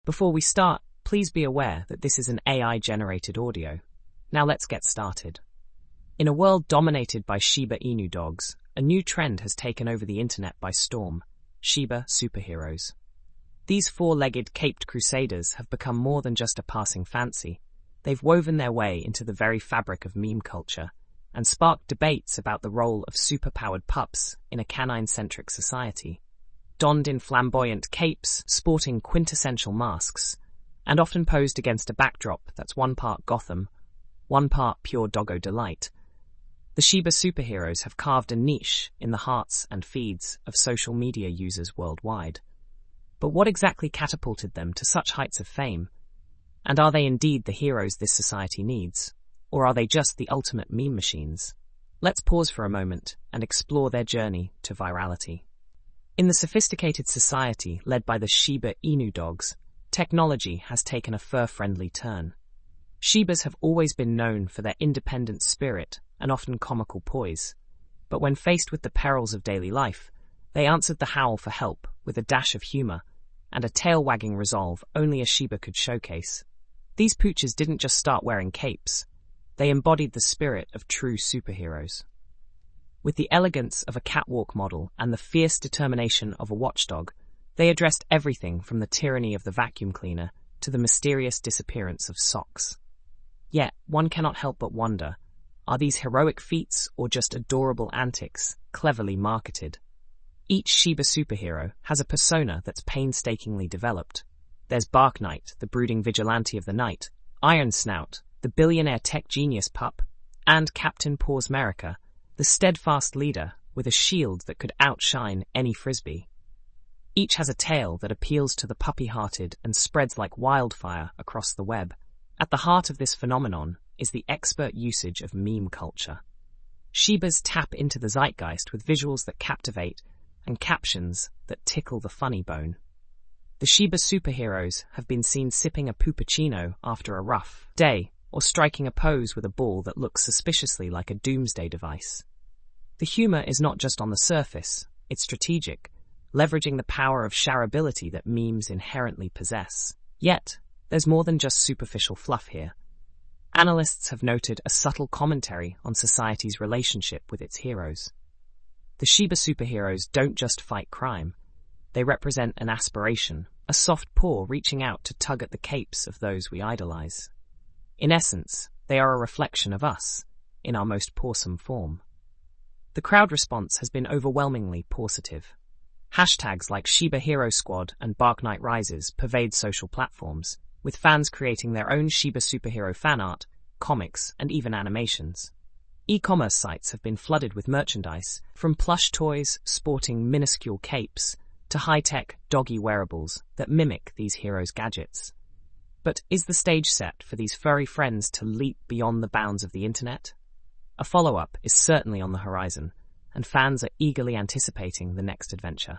Before we start, please be aware that this is an AI-generated audio. Now let's get started. In a world dominated by Shiba Inu dogs, a new trend has taken over the internet by storm: Shiba superheroes. These four-legged caped crusaders have become more than just a passing fancy. They've woven their way into the very fabric of meme culture and sparked debates about the role of superpowered pups in a canine-centric society. Donned in flamboyant capes, sporting quintessential masks, and often posed against a backdrop that's one part Gotham, one part pure doggo delight, the Shiba superheroes have carved a niche in the hearts and feeds of social media users worldwide. But what exactly catapulted them to such heights of fame? And are they indeed the heroes this society needs? Or are they just the ultimate meme machines? Let's pause for a moment and explore their journey to virality. In the sophisticated society led by the Shiba Inu dogs, technology has taken a fur-friendly turn. Shibas have always been known for their independent spirit and often comical poise. But when faced with the perils of daily life, they answered the howl for help with a dash of humor and a tail-wagging resolve only a Shiba could showcase. These pooches didn't just start wearing capes. They embodied the spirit of true superheroes. With the elegance of a catwalk model and the fierce determination of a watchdog, they addressed everything from the tyranny of the vacuum cleaner to the mysterious disappearance of socks. Yet, one cannot help but wonder, are these heroic feats or just adorable antics, cleverly marketed? Each Shiba superhero has a persona that's painstakingly developed. There's Bark Knight, the brooding vigilante of the night, Iron Snout, the billionaire tech genius pup, and Captain Paws America, the steadfast leader with a shield that could outshine any frisbee. Each has a tale that appeals to the puppy-hearted and spreads like wildfire across the web. At the heart of this phenomenon is the expert usage of meme culture. Shibas tap into the zeitgeist with visuals that captivate and captions that tickle the funny bone. The Shiba superheroes have been seen sipping a puppuccino after a rough day, or striking a pose with a ball that looks suspiciously like a doomsday device. The humor is not just on the surface, it's strategic, leveraging the power of shareability that memes inherently possess. Yet, there's more than just superficial fluff here. Analysts have noted a subtle commentary on society's relationship with its heroes. The Shiba superheroes don't just fight crime. They represent an aspiration, a soft paw reaching out to tug at the capes of those we idolize. In essence, they are a reflection of us, in our most pawsome form. The crowd response has been overwhelmingly positive. Hashtags like Shiba Hero Squad and Bark Knight Rises pervade social platforms, with fans creating their own Shiba superhero fan art, comics, and even animations. E-commerce sites have been flooded with merchandise, from plush toys sporting minuscule capes to high-tech doggy wearables that mimic these heroes' gadgets. But is the stage set for these furry friends to leap beyond the bounds of the internet? A follow-up is certainly on the horizon, and fans are eagerly anticipating the next adventure.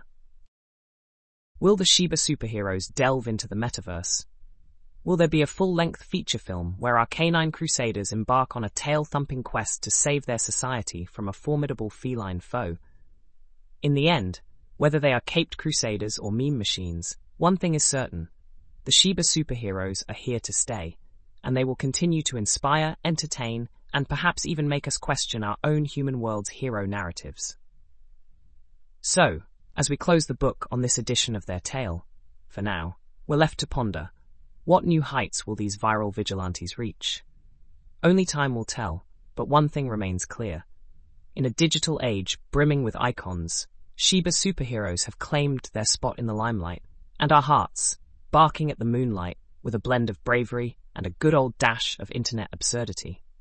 Will the Shiba superheroes delve into the metaverse? Will there be a full-length feature film where our canine crusaders embark on a tail-thumping quest to save their society from a formidable feline foe? In the end, whether they are caped crusaders or meme machines, one thing is certain: the Shiba superheroes are here to stay, and they will continue to inspire, entertain, and perhaps even make us question our own human world's hero narratives. So, as we close the book on this edition of their tale, for now, we're left to ponder: what new heights will these viral vigilantes reach? Only time will tell, but one thing remains clear. In a digital age brimming with icons, Shiba superheroes have claimed their spot in the limelight, and our hearts, barking at the moonlight with a blend of bravery and a good old dash of internet absurdity.